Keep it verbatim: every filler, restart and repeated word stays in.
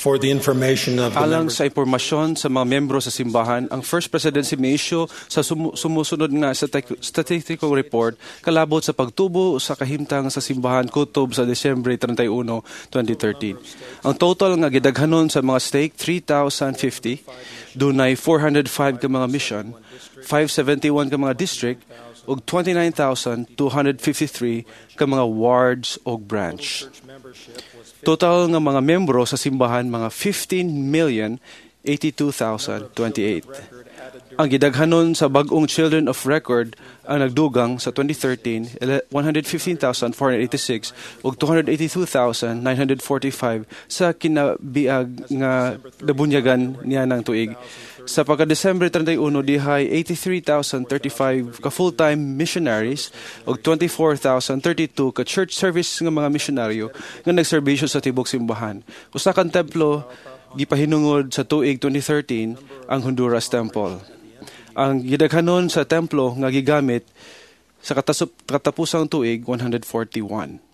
For the information of the Alang members. sa impormasyon sa mga membro sa simbahan, ang First Presidency may issue sa sumu- sumusunod nga stati- statistical report kalabot sa pagtubo sa kahimtang sa simbahan kutob sa Disyembre thirty-one, twenty thirteen. Ang total nga gidaghanon sa mga stake three thousand fifty, dunay four hundred five ka mga mission, five hundred seventy-one ka mga district, ug twenty-nine thousand two hundred fifty-three ka mga wards o branch. Total nga mga membro sa simbahan mga fifteen million eighty-two thousand twenty-eight. Ang gidaghanon sa bag-ong Children of Record ang nagdugang sa twenty thirteen one hundred fifteen thousand four hundred eighty-six ug two hundred eighty-two thousand nine hundred forty-five sa kinabiag nga nabunyagan niya ng tuig. Sa pagka-Disyembre thirty-one, dihay eighty-three thousand thirty-five ka full-time missionaries ug twenty-four thousand thirty-two ka church service nga mga misyonaryo nga nagserbisyo sa tibok simbahan. Usa ka templo gipahinungod sa tuig twenty thirteen ang Honduras Temple. Ang gidaghanon sa templo nga gigamit sa katasup- katapusang tuig one hundred forty-one.